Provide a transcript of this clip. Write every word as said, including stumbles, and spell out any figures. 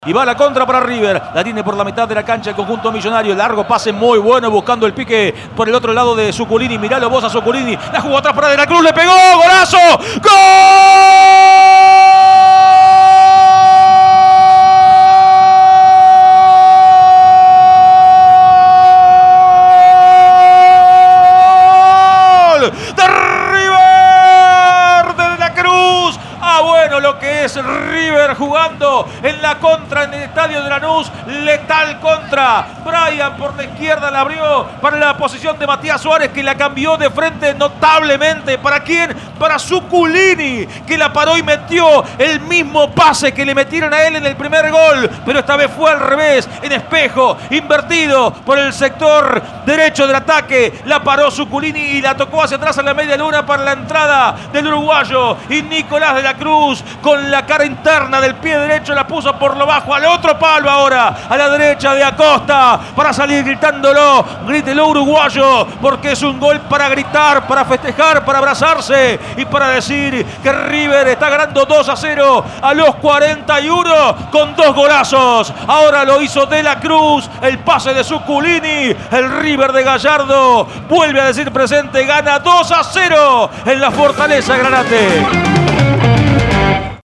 Y va la contra para River, la tiene por la mitad de la cancha el conjunto millonario, largo pase muy bueno buscando el pique por el otro lado de Zuculini, miralo vos a Zuculini, la jugó atrás para De la Cruz, le pegó, golazo, ¡gol! ¡De River! ¡De la Cruz! Ah, bueno, lo que es River jugando en la contra en el estadio de Lanús, letal contra. Brian por la izquierda la abrió para la posición de Matías Suárez, que la cambió de frente notablemente. ¿Para quién? Para Zuculini, que la paró y metió el mismo pase que le metieron a él en el primer gol, pero esta vez fue al revés, en espejo, invertido por el sector derecho del ataque. La paró Zuculini y la tocó hacia atrás a la media luna para la entrada del uruguayo. Y Nicolás de la Cruz, con la cara interna del pie derecho, la puso por lo bajo al otro palo ahora, a la derecha de Acosta, para salir gritándolo. Grítelo uruguayo, porque es un gol para gritar, para festejar, para abrazarse y para decir que River está ganando dos a cero a los cuarenta y uno con dos golazos. Ahora lo hizo De la Cruz, el pase de Zuculini, el River de Gallardo vuelve a decir presente, gana dos a cero en la Fortaleza Granate.